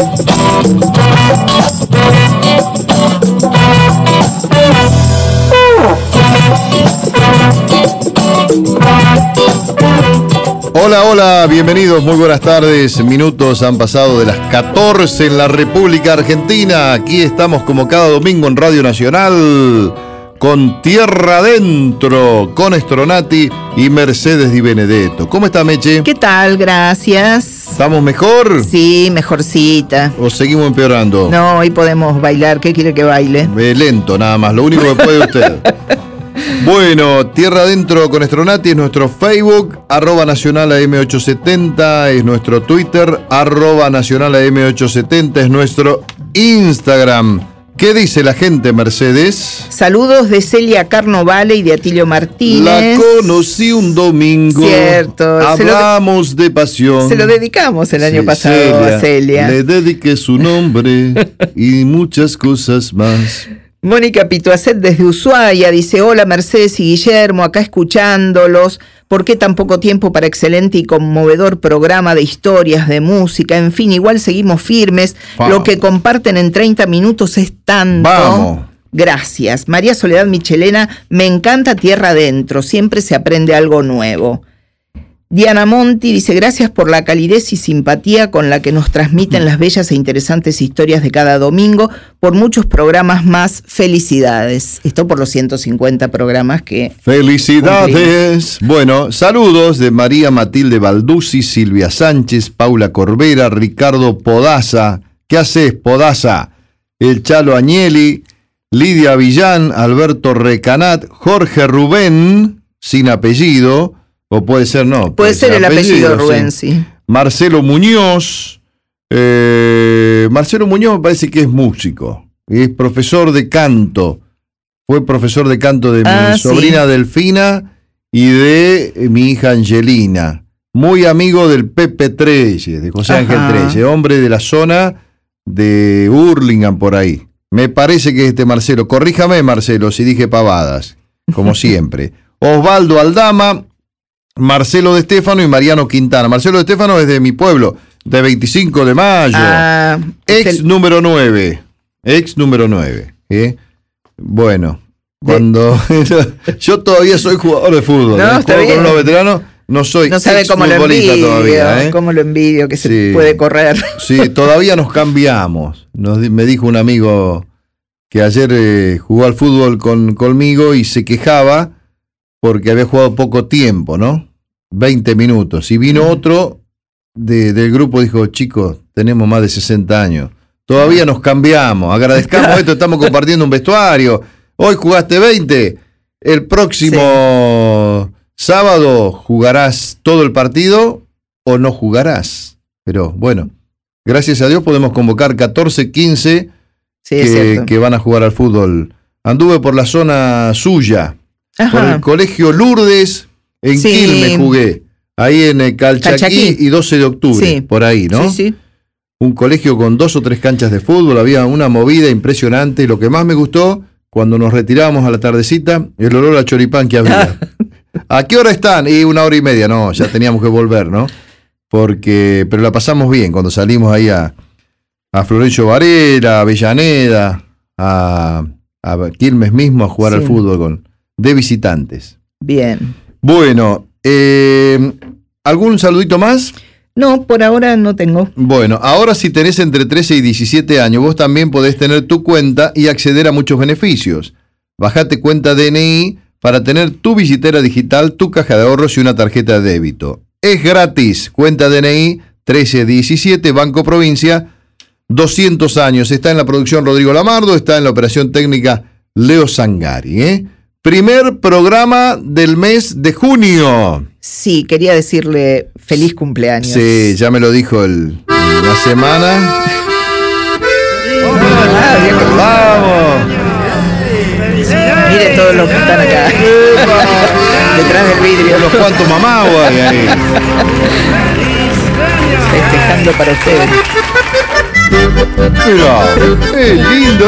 Hola, hola, bienvenidos, muy buenas tardes. Minutos han pasado de las 14 en la República Argentina. Aquí estamos como cada domingo en Radio Nacional con Tierra Adentro, con Stronati y Mercedes Di Benedetto. ¿Cómo está, Meche? ¿Qué tal? Gracias. ¿Estamos mejor? Sí, mejorcita. ¿O seguimos empeorando? No, hoy podemos bailar. ¿Qué quiere que baile? Lento nada más, lo único que puede usted. Bueno, Tierra Adentro con Stronati es nuestro Facebook, @nacionalam870 es nuestro Twitter, @nacionalam870 es nuestro Instagram. ¿Qué dice la gente, Mercedes? Saludos de Celia Carnovale y de Atilio Martínez. La conocí un domingo. Cierto. Hablamos de pasión. Se lo dedicamos el año pasado a Celia. Le dediqué su nombre y muchas cosas más. Mónica Pituacet desde Ushuaia dice: hola Mercedes y Guillermo, acá escuchándolos. ¿Por qué tan poco tiempo para excelente y conmovedor programa de historias, de música? En fin, igual seguimos firmes. Vamos. Lo que comparten en 30 minutos es tanto. Vamos. Gracias. María Soledad Michelena, me encanta Tierra Adentro, siempre se aprende algo nuevo. Diana Monti dice: gracias por la calidez y simpatía con la que nos transmiten las bellas e interesantes historias de cada domingo, por muchos programas más, felicidades. Esto por los 150 programas que... ¡Felicidades! Cumplimos. Bueno, saludos de María Matilde Balduzzi, Silvia Sánchez, Paula Corbera, Ricardo Podaza. ¿Qué haces, Podaza? El Chalo Agnelli, Lidia Villán, Alberto Recanat, Jorge Rubén, sin apellido... O puede ser no. Puede ser el apellido Rubén, sí. Marcelo Muñoz. Marcelo Muñoz me parece que es músico. Es profesor de canto. Fue profesor de canto de mi sobrina Delfina y de mi hija Angelina. Muy amigo del Pepe Trelle, de José Ángel Trelle. Hombre de la zona de Hurlingham, por ahí. Me parece que es este Marcelo. Corríjame, Marcelo, si dije pavadas. Como siempre. Osvaldo Aldama. Marcelo de Stefano y Mariano Quintana. Marcelo de Stefano es de mi pueblo, de 25 de mayo. Número 9. Ex número 9. Bueno, cuando yo todavía soy jugador de fútbol. No, juego con unos veteranos, no soy exfutbolista todavía. Cómo lo envidio que se puede correr. Sí, todavía nos cambiamos. Me dijo un amigo que ayer jugó al fútbol conmigo y se quejaba porque había jugado poco tiempo, ¿no? 20 minutos. Y vino otro del grupo, dijo: chicos, tenemos más de 60 años. Todavía nos cambiamos. Agradezcamos esto, estamos compartiendo un vestuario. Hoy jugaste 20. El próximo sábado jugarás todo el partido o no jugarás. Pero bueno, gracias a Dios podemos convocar 14, 15 que van a jugar al fútbol. Anduve por la zona suya. Ajá. Por el colegio Lourdes, en Quilmes jugué, ahí en Calchaquí y 12 de octubre, por ahí, ¿no? Sí. Un colegio con 2 o 3 canchas de fútbol, había una movida impresionante. Lo que más me gustó, cuando nos retirábamos a la tardecita, el olor a choripán que había. ¿A qué hora están? Y 1 hora y media, no, ya teníamos que volver, ¿no? Pero la pasamos bien cuando salimos ahí a Florencio Varela, a Avellaneda, a Quilmes mismo a jugar al fútbol de visitantes. Bien. Bueno, ¿algún saludito más? No, por ahora no tengo. Bueno, ahora si tenés entre 13 y 17 años, vos también podés tener tu cuenta y acceder a muchos beneficios. Bajate cuenta DNI para tener tu billetera digital, tu caja de ahorros y una tarjeta de débito. Es gratis. Cuenta DNI 1317, Banco Provincia, 200 años. Está en la producción Rodrigo Lamardo, está en la operación técnica Leo Sangari, Primer programa del mes de junio. Sí, quería decirle feliz cumpleaños. Sí, ya me lo dijo la semana. ¡Vamos! Mire todos los que están acá. Detrás del vidrio. Unos cuantos mamaguas ahí. Festejando para ustedes. Mira, es lindo,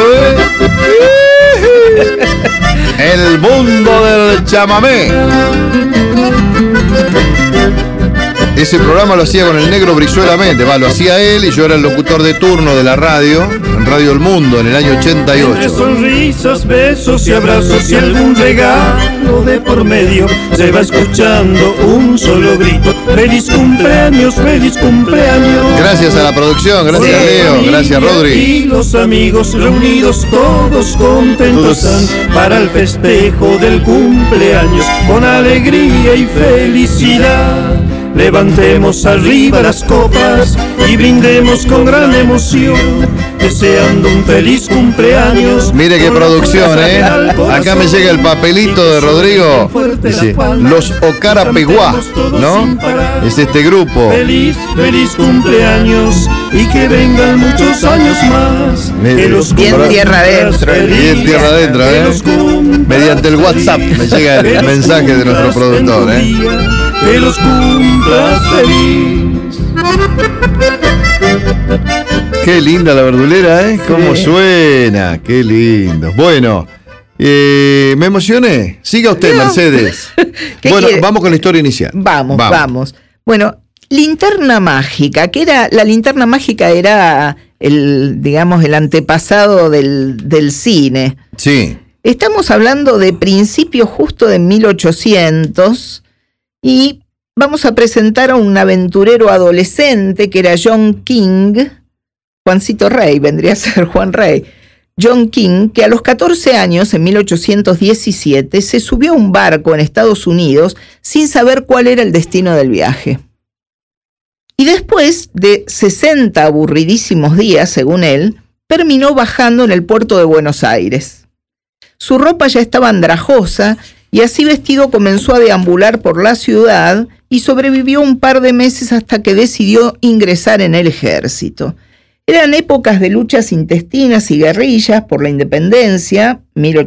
El mundo del chamamé. Ese programa lo hacía con el negro Brizuela Méndez, lo hacía él y yo era el locutor de turno de la radio, en Radio El Mundo, en el año 88. Entre sonrisas, besos y abrazos y algún regalo de por medio, se va escuchando un solo grito: ¡feliz cumpleaños, feliz cumpleaños! Gracias a la producción, gracias a Leo, gracias Rodri. Y los amigos reunidos, todos contentos están para el festejo del cumpleaños, con alegría y felicidad. Levantemos arriba las copas y brindemos con gran emoción, deseando un feliz cumpleaños. Mire qué producción, Acá me llega el papelito de Rodrigo. Dice, los Ocarapeguá, ¿no? Es este grupo. Feliz, feliz cumpleaños y que vengan muchos años más. Que los bien tierra adentro. Bien tierra adentro, Mediante el WhatsApp me llega el mensaje de nuestro productor, Que los cumplas feliz. Qué linda la verdulera, Cómo suena, qué lindo. Bueno, me emocioné. Siga usted, no. Mercedes. Bueno, quiere? Vamos con la historia inicial. Vamos. Bueno, linterna mágica, la linterna mágica era el antepasado del cine. Sí. Estamos hablando de principios justo de 1800 y vamos a presentar a un aventurero adolescente que era John King, Juancito Rey, vendría a ser Juan Rey. John King, que a los 14 años, en 1817, se subió a un barco en Estados Unidos sin saber cuál era el destino del viaje. Y después de 60 aburridísimos días, según él, terminó bajando en el puerto de Buenos Aires. Su ropa ya estaba andrajosa y así vestido comenzó a deambular por la ciudad y sobrevivió un par de meses hasta que decidió ingresar en el ejército. Eran épocas de luchas intestinas y guerrillas por la independencia,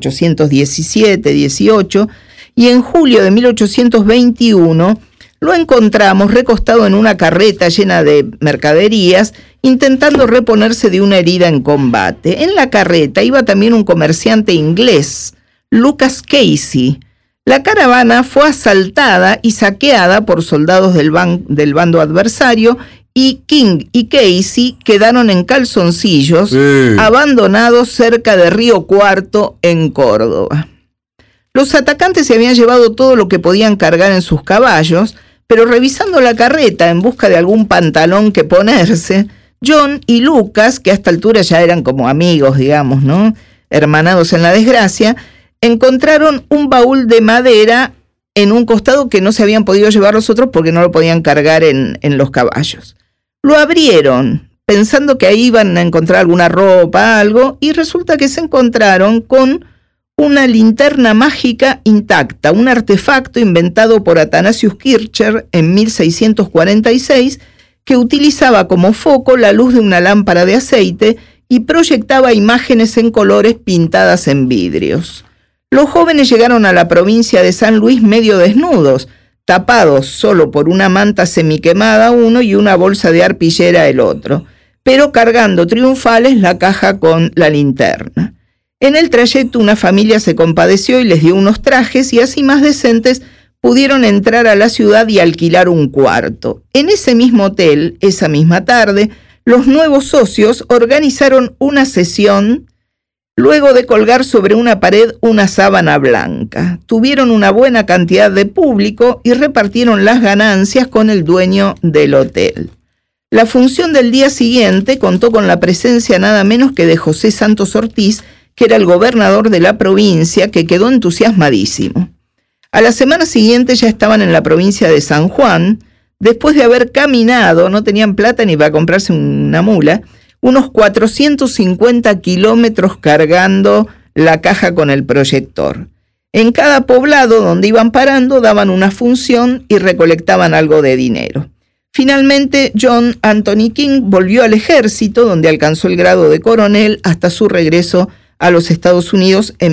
1817-18, y en julio de 1821 lo encontramos recostado en una carreta llena de mercaderías, intentando reponerse de una herida en combate. En la carreta iba también un comerciante inglés, Lucas Casey. La caravana fue asaltada y saqueada por soldados del bando adversario y King y Casey quedaron en calzoncillos, abandonados cerca de Río Cuarto, en Córdoba. Los atacantes se habían llevado todo lo que podían cargar en sus caballos, pero revisando la carreta en busca de algún pantalón que ponerse, John y Lucas, que a esta altura ya eran como amigos, digamos, ¿no?, hermanados en la desgracia, encontraron un baúl de madera en un costado que no se habían podido llevar los otros porque no lo podían cargar en los caballos. Lo abrieron pensando que ahí iban a encontrar alguna ropa, algo, y resulta que se encontraron con una linterna mágica intacta, un artefacto inventado por Athanasius Kircher en 1646 que utilizaba como foco la luz de una lámpara de aceite y proyectaba imágenes en colores pintadas en vidrios. Los jóvenes llegaron a la provincia de San Luis medio desnudos, tapados solo por una manta semiquemada uno y una bolsa de arpillera el otro, pero cargando triunfales la caja con la linterna. En el trayecto una familia se compadeció y les dio unos trajes y así más decentes pudieron entrar a la ciudad y alquilar un cuarto. En ese mismo hotel, esa misma tarde, los nuevos socios organizaron una sesión luego de colgar sobre una pared una sábana blanca. Tuvieron una buena cantidad de público y repartieron las ganancias con el dueño del hotel. La función del día siguiente contó con la presencia nada menos que de José Santos Ortiz, que era el gobernador de la provincia, que quedó entusiasmadísimo. A la semana siguiente ya estaban en la provincia de San Juan. Después de haber caminado, no tenían plata ni para comprarse una mula, unos 450 kilómetros cargando la caja con el proyector. En cada poblado donde iban parando daban una función y recolectaban algo de dinero. Finalmente, John Anthony King volvió al ejército, donde alcanzó el grado de coronel hasta su regreso a los Estados Unidos en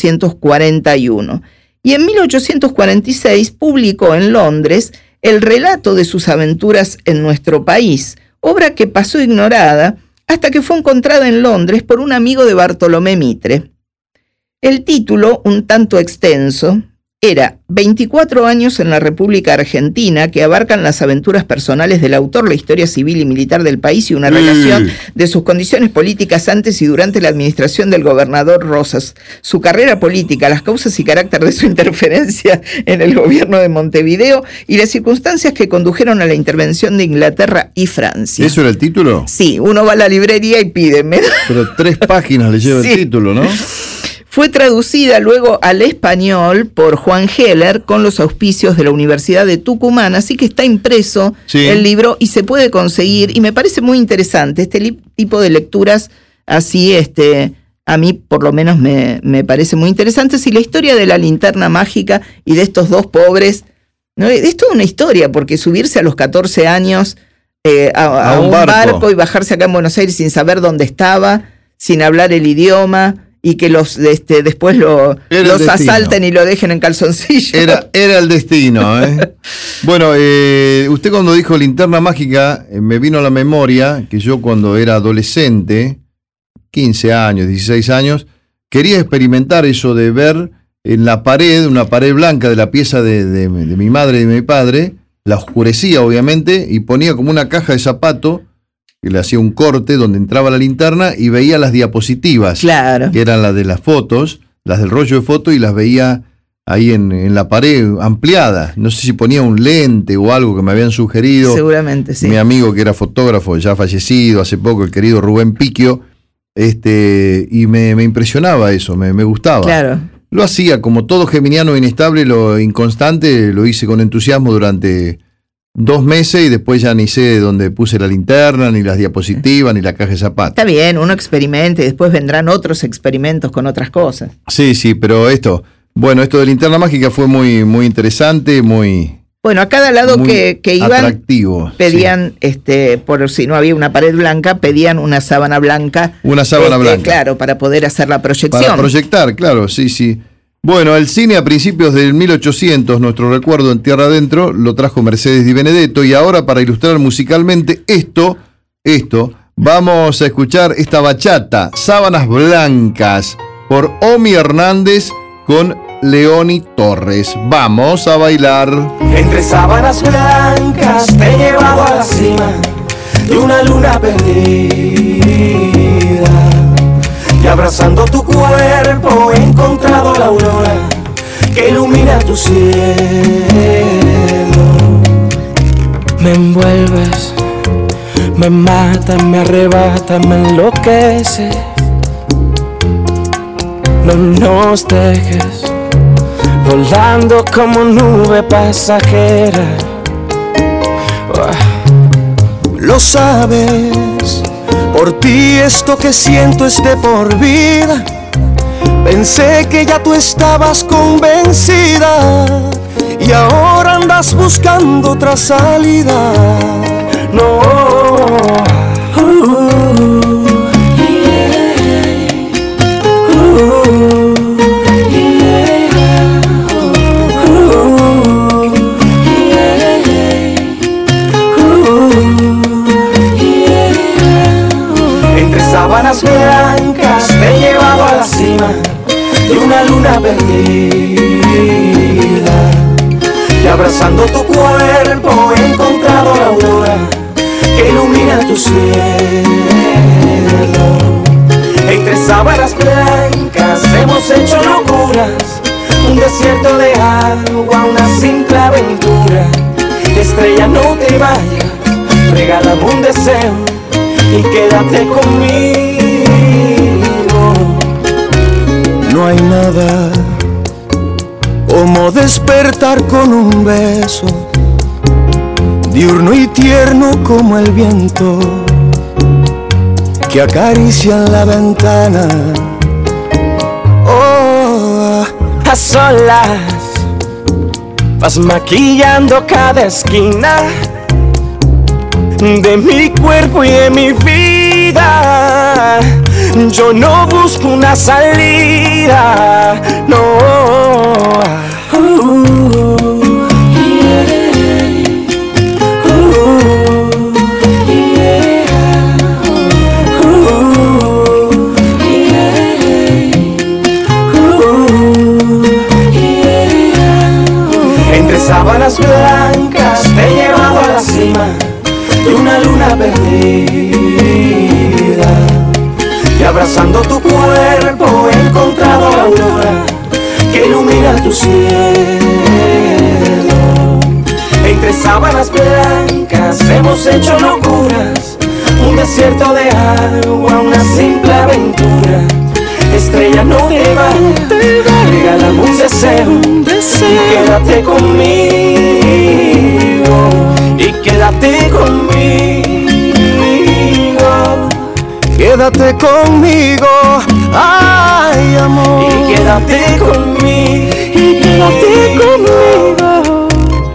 1841. Y en 1846 publicó en Londres el relato de sus aventuras en nuestro país, obra que pasó ignorada hasta que fue encontrada en Londres por un amigo de Bartolomé Mitre. El título, un tanto extenso, era 24 años en la República Argentina, que abarcan las aventuras personales del autor, la historia civil y militar del país y una relación de sus condiciones políticas antes y durante la administración del gobernador Rosas, su carrera política, las causas y carácter de su interferencia en el gobierno de Montevideo y las circunstancias que condujeron a la intervención de Inglaterra y Francia. ¿Eso era el título? Sí, uno va a la librería y pide. Pero 3 páginas le lleva el título, ¿no? Fue traducida luego al español por Juan Heller con los auspicios de la Universidad de Tucumán, así que está impreso el libro y se puede conseguir, y me parece muy interesante este tipo de lecturas así, a mí por lo menos me parece muy interesante. Si la historia de la linterna mágica y de estos dos pobres, ¿no? Es toda una historia, porque subirse a los 14 años a un barco y bajarse acá en Buenos Aires sin saber dónde estaba, sin hablar el idioma, y que después los asalten y lo dejen en calzoncillo. Era el destino, ¿eh? Bueno, usted cuando dijo linterna mágica, me vino a la memoria que yo cuando era adolescente, 15 años, 16 años, quería experimentar eso de ver en la pared, una pared blanca de la pieza de mi madre y de mi padre, la oscurecía obviamente, y ponía como una caja de zapato, que le hacía un corte donde entraba la linterna y veía las diapositivas, claro, que eran las de las fotos, las del rollo de fotos, y las veía ahí en la pared ampliada. No sé si ponía un lente o algo que me habían sugerido. Seguramente, sí. Mi amigo que era fotógrafo, ya fallecido hace poco, el querido Rubén Piquio, y me impresionaba eso, me gustaba. Claro. Lo hacía como todo geminiano inestable, lo inconstante, lo hice con entusiasmo durante 2 meses y después ya ni sé dónde puse la linterna, ni las diapositivas, ni la caja de zapatos. Está bien, uno experimente y después vendrán otros experimentos con otras cosas. Sí, pero esto de linterna mágica fue muy, muy interesante, muy... Bueno, a cada lado que iban, atractivo, pedían, por si no había una pared blanca, pedían una sábana blanca. Una sábana blanca. Claro, para poder hacer la proyección. Para proyectar, claro, sí. Bueno, el cine a principios del 1800, nuestro recuerdo en Tierra Adentro, lo trajo Mercedes Di Benedetto, y ahora para ilustrar musicalmente esto, vamos a escuchar esta bachata, Sábanas Blancas, por Omi Hernández con Leoni Torres. Vamos a bailar. Entre sábanas blancas te he llevado a la cima de una luna perdida, y abrazando tu cuerpo he encontrado la aurora que ilumina tu cielo. Me envuelves, me mata, me arrebata, me enloquece. No nos dejes volando como nube pasajera. Lo sabes, por ti esto que siento es de por vida. Pensé que ya tú estabas convencida y ahora andas buscando otra salida. No. Sábanas blancas te he llevado a la cima de una luna perdida, y abrazando tu cuerpo he encontrado la aurora que ilumina tu cielo. Entre sábanas blancas hemos hecho locuras, un desierto de agua, una simple aventura. Estrella, no te vayas, regálame un deseo y quédate conmigo. No hay nada como despertar con un beso, diurno y tierno como el viento que acaricia la ventana. Oh, a solas vas maquillando cada esquina de mi cuerpo y de mi vida. Yo no busco una salida, no. perdida. Y abrazando tu cuerpo he encontrado la aurora que ilumina tu cielo. Entre sábanas blancas hemos hecho locuras, un desierto de agua, una simple aventura. Estrella, no te vayas, regálame un deseo, y quédate conmigo, y quédate conmigo, quédate conmigo, ay amor, y quédate conmigo, y quédate conmigo,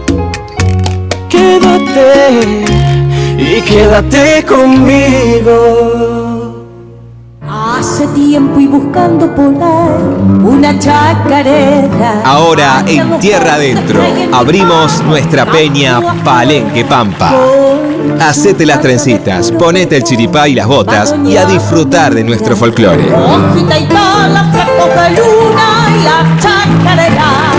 quédate, y quédate conmigo. Hace tiempo y buscando por ahí una chacarera. Ahora en Tierra Adentro abrimos nuestra peña Palenque Pampa. Hacete las trencitas, ponete el chiripá y las botas y a disfrutar de nuestro folclore. Hojita y pala, frascos de luna y la chacarera.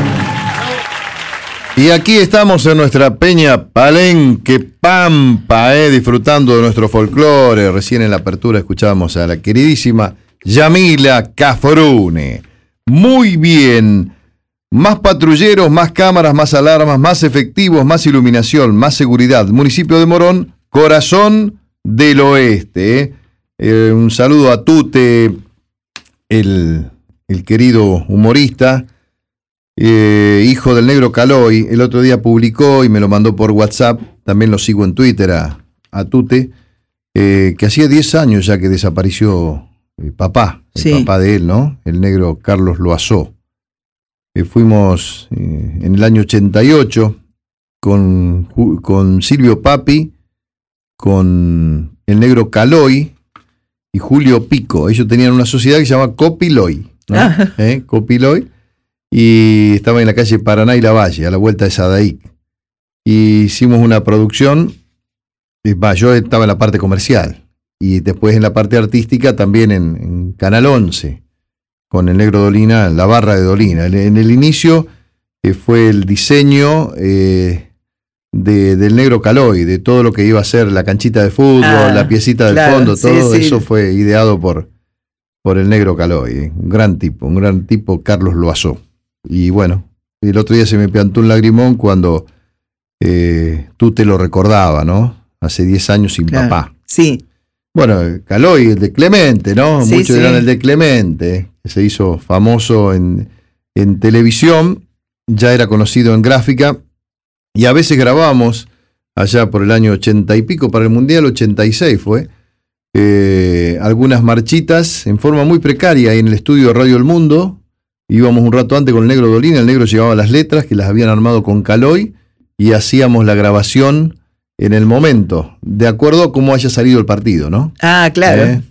Y aquí estamos en nuestra peña Palenque Pampa, disfrutando de nuestro folclore. Recién en la apertura escuchábamos a la queridísima Yamila Cafrune. Muy bien. Más patrulleros, más cámaras, más alarmas, más efectivos, más iluminación, más seguridad. Municipio de Morón, corazón del oeste. Un saludo a Tute, el querido humorista. Hijo del Negro Caloy, el otro día publicó y me lo mandó por WhatsApp, también lo sigo en Twitter a Tute, que hacía 10 años ya que desapareció papá, el papá de él, ¿no? El negro Carlos Loazó. Fuimos en el año 88 con Silvio Papi, con el Negro Caloy y Julio Pico. Ellos tenían una sociedad que se llama Copiloy, ¿no? Copiloy. Y estaba en la calle Paraná y Lavalle, a la vuelta de Sadaic. Y hicimos una producción, yo estaba en la parte comercial, y después en la parte artística también en Canal 11, con el Negro Dolina, la barra de Dolina. En el inicio fue el diseño del Negro Caloy, de todo lo que iba a ser la canchita de fútbol, la piecita del fondo, todo eso fue ideado por el Negro Caloy. Un gran tipo, Carlos Loazó. Y bueno, el otro día se me plantó un lagrimón cuando tú te lo recordaba, ¿no? Hace 10 años sin papá. Sí. Bueno, Caloy, el de Clemente, ¿no? Sí, muchos eran el de Clemente, que se hizo famoso en televisión, ya era conocido en gráfica, y a veces grabamos allá por el año 80 y pico, para el Mundial 86 fue, algunas marchitas en forma muy precaria ahí en el estudio de Radio El Mundo. Íbamos un rato antes con el Negro Dolina, el Negro llevaba las letras que las habían armado con Caloy y hacíamos la grabación en el momento, de acuerdo a cómo haya salido el partido, ¿no? Ah, claro.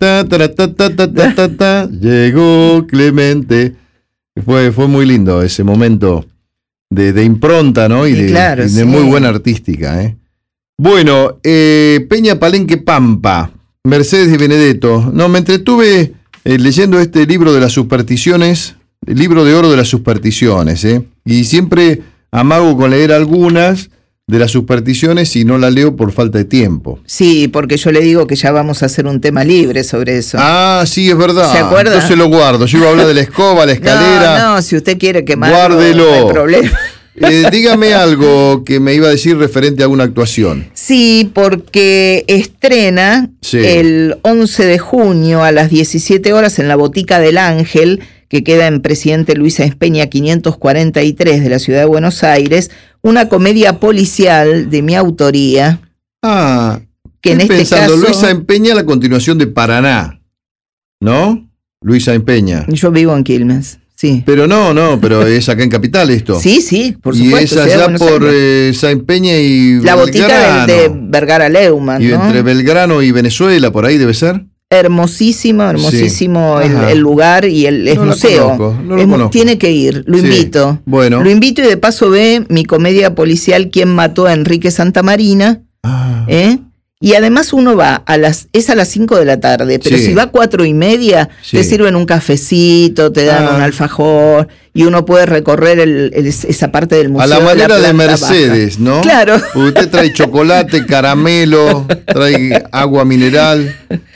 Llegó Clemente. Fue muy lindo ese momento de impronta, ¿no? Y de muy buena artística, Bueno, Peña Palenque Pampa, Mercedes de Benedetto. No, me entretuve leyendo este libro de las supersticiones, el libro de oro de las supersticiones, y siempre amago con leer algunas de las supersticiones y no la leo por falta de tiempo. Sí, porque yo le digo que ya vamos a hacer un tema libre sobre eso. Ah, sí, es verdad. ¿Se acuerda? Entonces lo guardo. Yo iba a hablar de la escoba, la escalera. No, si usted quiere quemarlo, guárdelo. no hay problema. Dígame algo que me iba a decir referente a alguna actuación. Sí, porque estrena el 11 de junio a las 17 horas en la Botica del Ángel, que queda en Presidente Luis Sáenz Peña 543 de la ciudad de Buenos Aires, una comedia policial de mi autoría. Que en este pensando, caso, Luis Sáenz Peña, la continuación de Paraná, ¿no? Luis Sáenz Peña. Yo vivo en Quilmes, sí. Pero pero es acá en Capital esto. Sí, por supuesto. Y es allá por Sáenz Peña y la Belgrano. Botica de Vergara Leumann, y ¿no? entre Belgrano y Venezuela, por ahí debe ser. Hermosísimo el lugar y el museo. No lo conozco. Tiene que ir, lo invito. Bueno. Lo invito y de paso ve mi comedia policial ¿Quién mató a Enrique Santamarina? Y además uno va es a las 5 de la tarde, pero si va a 4:30, te sirven un cafecito, te dan un alfajor y uno puede recorrer esa parte del museo. A la manera de planta Mercedes, baja. ¿no? Claro. Usted trae chocolate, caramelo, trae agua mineral.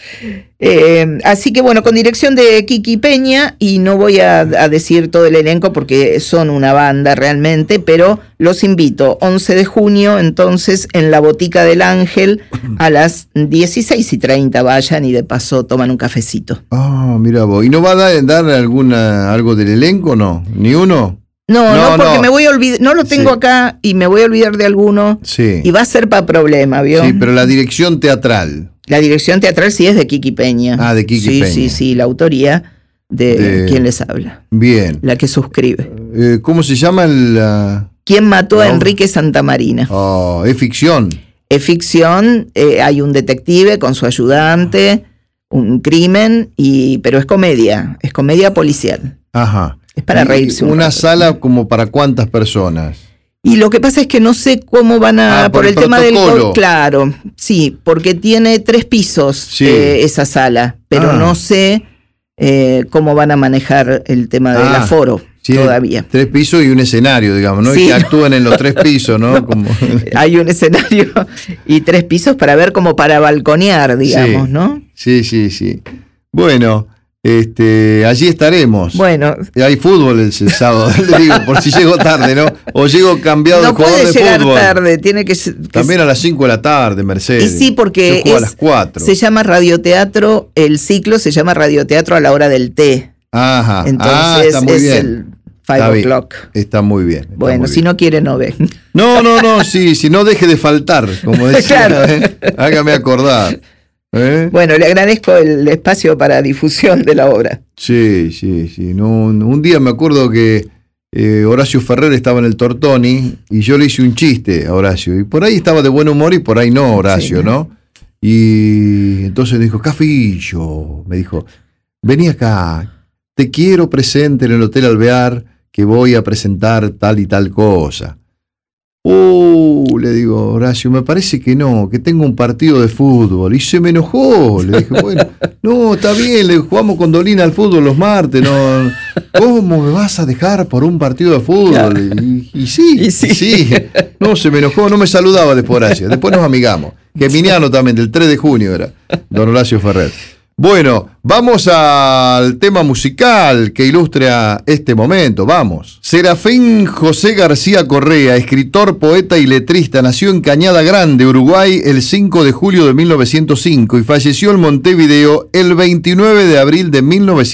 Así que bueno, con dirección de Kiki Peña, y no voy a decir todo el elenco porque son una banda realmente, pero los invito, 11 de junio, entonces, en la Botica del Ángel, a las 16:30 vayan y de paso toman un cafecito. Ah, mira vos. ¿Y no va a dar algo del elenco, no? ¿Ni uno? No, porque me voy a olvidar, no lo tengo acá y me voy a olvidar de alguno, Sí. y va a ser para problema, ¿vio? Sí, pero la dirección teatral. La dirección teatral sí es de Kiki Peña. Ah, de Kiki Peña. Sí, la autoría de quien les habla. Bien. La que suscribe. ¿Cómo se llama la...? ¿Quién mató a Enrique Santamarina? Oh, es ficción. Es ficción, hay un detective con su ayudante, un crimen, pero es comedia policial. Ajá. Es para reírse. ¿Una sala como para cuántas personas? Y lo que pasa es que no sé cómo van a... por el tema del... protocolo. Claro, sí, porque tiene 3 pisos Sí. esa sala, pero no sé cómo van a manejar el tema del aforo todavía. 3 pisos y un escenario, digamos, ¿no? Sí. Y que actúan en los 3 pisos, ¿no? No, Como... Hay un escenario y 3 pisos para ver, como para balconear, digamos, Sí. ¿no? Sí. Bueno, allí estaremos. Bueno. Hay fútbol el sábado, le digo, por si llego tarde, ¿no? O llego cambiado de No jugador puede de llegar fútbol. tarde, tiene que También a las 5 de la tarde, Mercedes. Y sí, porque yo juego a las 4. se llama radioteatro, el ciclo se llama radioteatro a la hora del té. Ajá. Entonces está muy es bien. el 5 Está bien. o'clock. Está muy bien. Está Bueno, muy si bien. no quiere, no ve. No, sí, si no deje de faltar, como decía. Claro. Hágame acordar. Bueno, le agradezco el espacio para difusión de la obra. Sí. No, un día me acuerdo que Horacio Ferrer estaba en el Tortoni y yo le hice un chiste a Horacio. Y por ahí estaba de buen humor y por ahí no, Horacio, Sí. ¿no? Y entonces me dijo, Cafillo, me dijo, vení acá, te quiero presente en el Hotel Alvear que voy a presentar tal y tal cosa. Le digo, Horacio, me parece que no, que tengo un partido de fútbol. Y se me enojó. Le dije, bueno, no, está bien, le jugamos con Dolina al fútbol los martes. No, ¿cómo me vas a dejar por un partido de fútbol? Y sí. No, se me enojó, no me saludaba después Horacio. Después nos amigamos. Geminiano también, del 3 de junio era, don Horacio Ferrer. Bueno, vamos al tema musical que ilustra este momento, vamos. Serafín José García Correa, escritor, poeta y letrista, nació en Cañada Grande, Uruguay, el 5 de julio de 1905 y falleció en Montevideo el 29 de abril de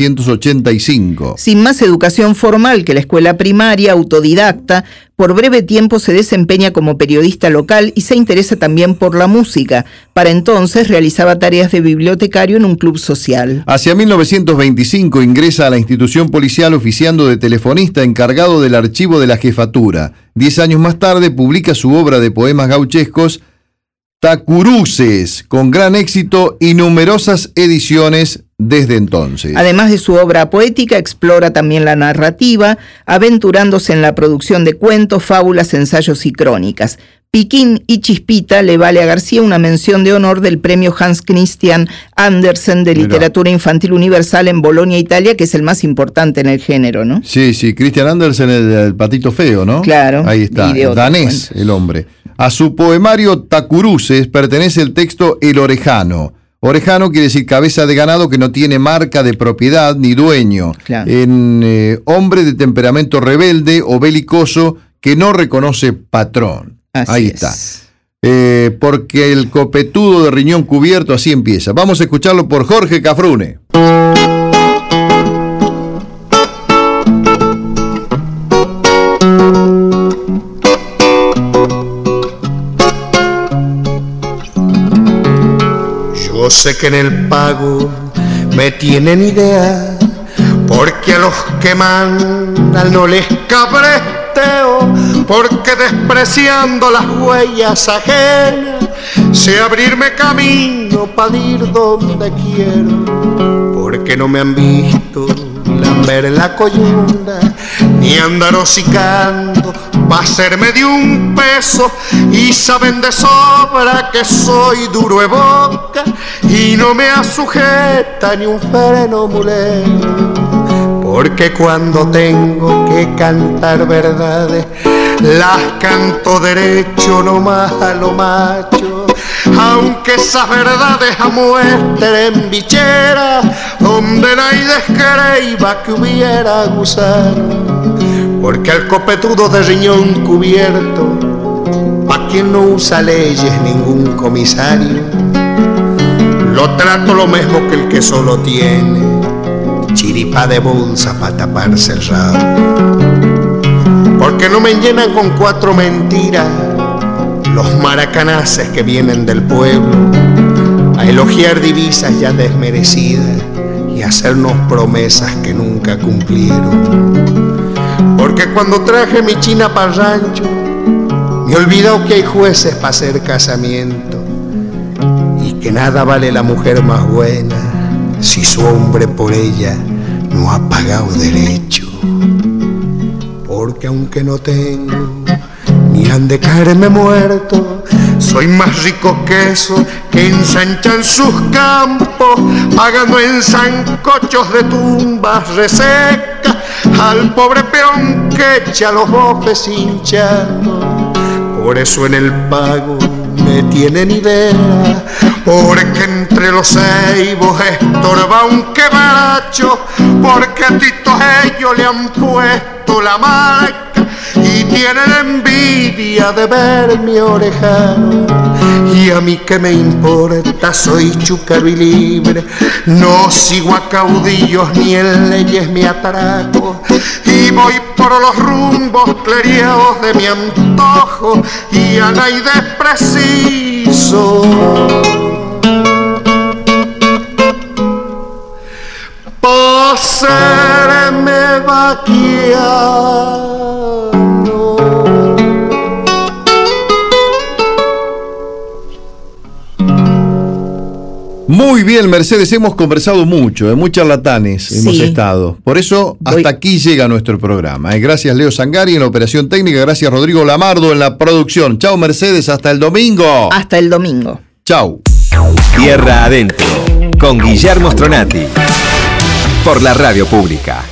1985. Sin más educación formal que la escuela primaria, autodidacta, por breve tiempo se desempeña como periodista local y se interesa también por la música. Para entonces realizaba tareas de bibliotecario en un club social. Hacia 1925 ingresa a la institución policial oficiando de telefonista encargado del archivo de la jefatura. 10 años más tarde publica su obra de poemas gauchescos, Tacuruces, con gran éxito y numerosas ediciones desde entonces. Además de su obra poética, explora también la narrativa, aventurándose en la producción de cuentos, fábulas, ensayos y crónicas. Piquín y Chispita le vale a García una mención de honor del premio Hans Christian Andersen de Literatura Infantil Universal en Bolonia, Italia, que es el más importante en el género, ¿no? Sí, Christian Andersen, el patito feo, ¿no? Claro. Ahí está, danés el hombre. A su poemario Tacuruces pertenece el texto El Orejano. Orejano quiere decir cabeza de ganado que no tiene marca de propiedad ni dueño. Claro. Hombre de temperamento rebelde o belicoso que no reconoce patrón. Así Ahí es. está. Porque el copetudo de riñón cubierto, así empieza. Vamos a escucharlo por Jorge Cafrune. Yo sé que en el pago me tienen idea, porque a los que mandan no les cabresteo, porque despreciando las huellas ajenas sé abrirme camino para ir donde quiero, porque no me han visto lamber la coyunda ni andar hocicando pa' hacerme de un peso, y saben de sobra que soy duro de boca y no me asujeta ni un freno mulero, porque cuando tengo que cantar verdades, las canto derecho nomás a lo macho, aunque esas verdades amuestren bichera, donde nadie creía que hubiera gusano, porque al copetudo de riñón cubierto, pa' quien no usa leyes ningún comisario, lo trato lo mismo que el que solo tiene chiripa de bolsa pa' taparse el rabo, porque no me llenan con 4 mentiras los maracanaces que vienen del pueblo a elogiar divisas ya desmerecidas y hacernos promesas que nunca cumplieron. Porque cuando traje mi china para el rancho, me he olvidado que hay jueces para hacer casamiento y que nada vale la mujer más buena si su hombre por ella no ha pagado derecho. Porque aunque no tengo ni han de caerme muerto, soy más rico que eso que ensanchan sus campos, pagando en sancochos de tumbas resecas al pobre peón que echa los bofes hinchando. Por eso en el pago me tienen idea, porque entre los ceibos estorba un quebracho, porque a Tito ellos le han puesto la marca y tienen envidia de ver mi orejano. Y a mí que me importa, soy chúcaro y libre, no sigo a caudillos ni en leyes me atraco, y voy por los rumbos cleriados de mi antojo y a nadie preciso pa' serme vaquear. Muy bien, Mercedes, hemos conversado mucho, muy charlatanes hemos estado. Por eso, hasta aquí llega nuestro programa. Gracias, Leo Sangari en la operación técnica, gracias, Rodrigo Lamardo en la producción. Chao, Mercedes, hasta el domingo. Hasta el domingo. Chao. Tierra Adentro, con Guillermo Stronati, por la Radio Pública.